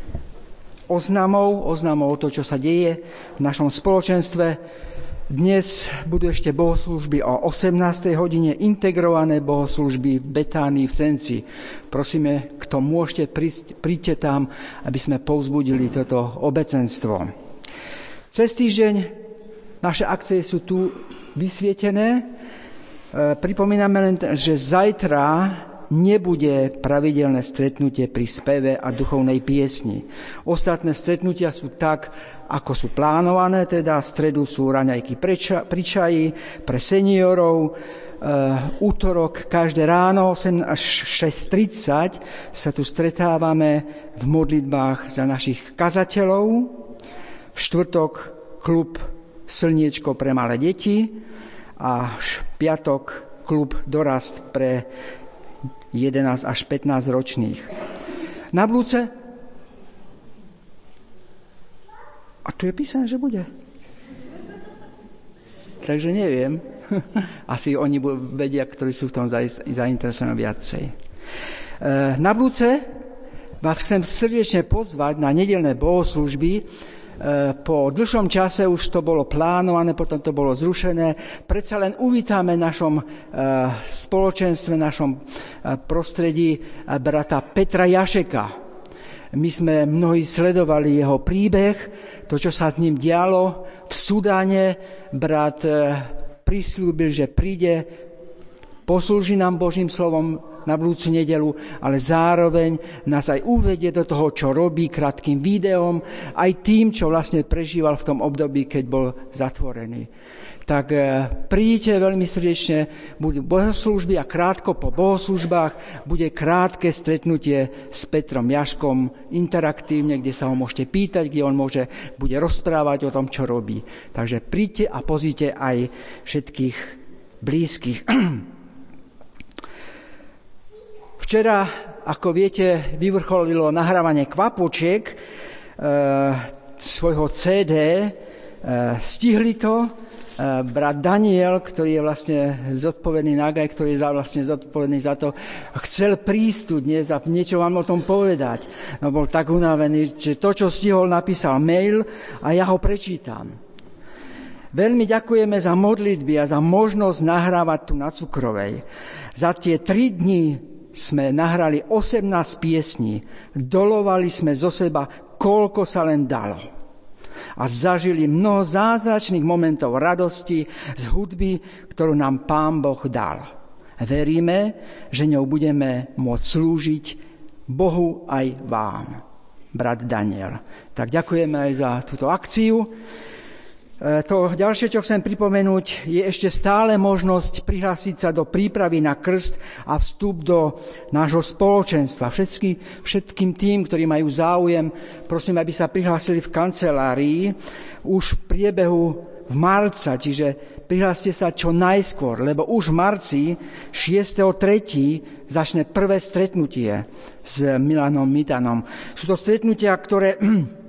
oznamov, oznamov o to, čo sa deje v našom spoločenstve. Dnes budú ešte bohoslúžby o osemnástej hodine, integrované bohoslúžby v Betánii v Senci. Prosíme, kto môžete, prísť, príďte tam, aby sme povzbudili toto obecenstvo. Cez týždeň naše akcie sú tu vysvietené. Pripomíname len, že zajtra nebude pravidelné stretnutie pri speve a duchovnej piesni. Ostatné stretnutia sú tak, ako sú plánované, teda v stredu sú raňajky pri čaji pre seniorov, e, útorok každé ráno osem až šesť tridsať sa tu stretávame v modlitbách za našich kazateľov, v štvrtok klub Slniečko pre malé deti a v piatok klub Dorast pre jedenásť až pätnásť ročných. Na budúce? A tu je písané, že bude. Takže neviem. Asi oni vedia, ktorí sú v tom zainteresovaní viacej. Na budúce vás chcem srdečne pozvať na nedeľné bohoslúžby. Po dlhšom čase už to bolo plánované, potom to bolo zrušené. Predsa len uvítame v našom spoločenstve, v našom prostredí brata Petra Jašeka. My sme mnohí sledovali jeho príbeh, to, čo sa s ním dialo v Sudáne. Brat prislúbil, že príde, poslúži nám Božím slovom na budúcu nedeľu, ale zároveň nás aj uvedie do toho, čo robí krátkym videom, aj tým, čo vlastne prežíval v tom období, keď bol zatvorený. Tak príďte veľmi srdečne, budú bohoslúžby a krátko po bohoslúžbách bude krátke stretnutie s Petrom Jaškom, interaktívne, kde sa ho môžete pýtať, kde on môže, bude rozprávať o tom, čo robí. Takže príďte a pozrite aj všetkých blízkych. V Včera, ako viete, vyvrcholilo nahrávanie kvapočiek e, svojho cé dé. E, stihli to. E, brat Daniel, ktorý je vlastne zodpovedný Nagaj, ktorý je za, vlastne zodpovedný za to, chcel prísť tu dnes a niečo vám o tom povedať. No, bol tak unavený, že to, čo stihol, napísal mail a ja ho prečítam. Veľmi ďakujeme za modlitby a za možnosť nahrávať tu na Cukrovej. Za tie tri dni sme nahrali osemnásť piesní, dolovali sme zo seba, koľko sa len dalo. A zažili mnoho zázračných momentov radosti z hudby, ktorú nám Pán Boh dal. Veríme, že ňou budeme môcť slúžiť Bohu aj vám, brat Daniel. Tak ďakujeme aj za túto akciu. To ďalšie, čo chcem pripomenúť, je ešte stále možnosť prihlásiť sa do prípravy na krst a vstup do nášho spoločenstva. Všetky, všetkým tým, ktorí majú záujem, prosím, aby sa prihlásili v kancelárii už v priebehu v marca, čiže prihláste sa čo najskôr, lebo už v marci šiesteho tretieho začne prvé stretnutie s Milanom Mitanom. Sú to stretnutia, ktoré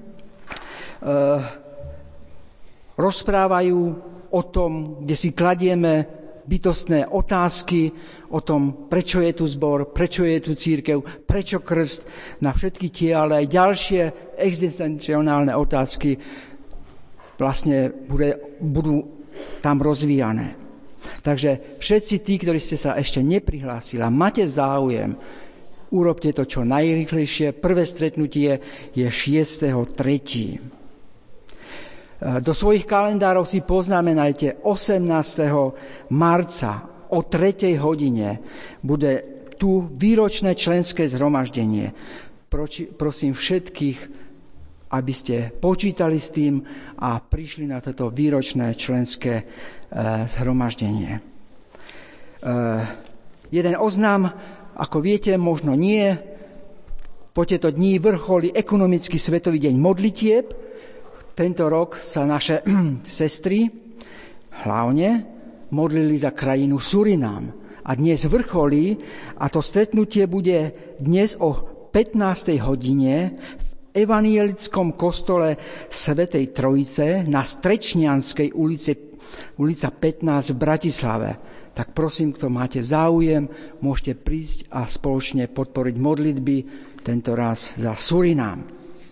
uh, rozprávajú o tom, kde si kladieme bytostné otázky o tom, prečo je tu zbor, prečo je tu cirkev, prečo krst, na všetky tie, ale aj ďalšie existenciálne otázky vlastne bude, budú tam rozvíjané. Takže všetci tí, ktorí ste sa ešte neprihlásili a máte záujem, urobte to čo najrýchlejšie. Prvé stretnutie je šiesteho tretieho Do svojich kalendárov si poznamenajte osemnásteho marca o tretej hodine bude tu výročné členské zhromaždenie. Proči, prosím všetkých, aby ste počítali s tým a prišli na toto výročné členské e, zhromaždenie. E, jeden oznám, ako viete, možno nie, po tieto dní vrcholí ekonomický svetový deň modlitieb. Tento rok sa naše sestry hlavne modlili za krajinu Surinam. A dnes vrcholí, a to stretnutie bude dnes o pätnástej hodine v evanjelickom kostole Svätej Trojice na Strečnianskej ulici, ulica pätnásť v Bratislave. Tak prosím, kto máte záujem, môžete prísť a spoločne podporiť modlitby, tento raz za Surinam.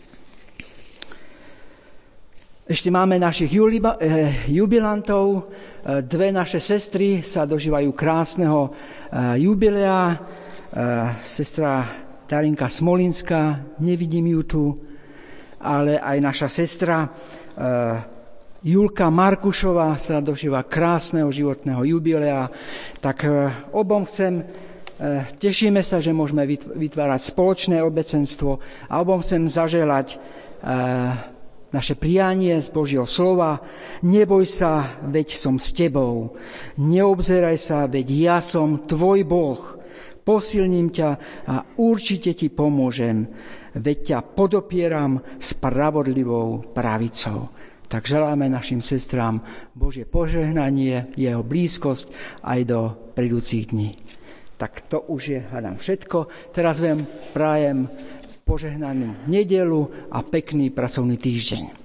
Ešte máme našich juliba, eh, jubilantov. Eh, dve naše sestry sa dožívajú krásneho eh, jubilea. Eh, sestra Darinka Smolinská, nevidím ju tu, ale aj naša sestra eh, Julka Markušová sa dožíva krásneho životného jubilea. Tak eh, obom chcem, eh, tešíme sa, že môžeme vytvárať spoločné obecenstvo a obom chcem zaželať eh, naše prianie z Božieho slova. Neboj sa, veď som s tebou. Neobzeraj sa, veď ja som tvoj Boh. Posilním ťa a určite ti pomôžem, veď ťa podopieram spravodlivou pravicou. Tak želáme našim sestrám Božie požehnanie, jeho blízkosť aj do prídúcich dní. Tak to už je, hádam, všetko. Teraz vám prajem požehnanú nedeľu a pekný pracovný týždeň.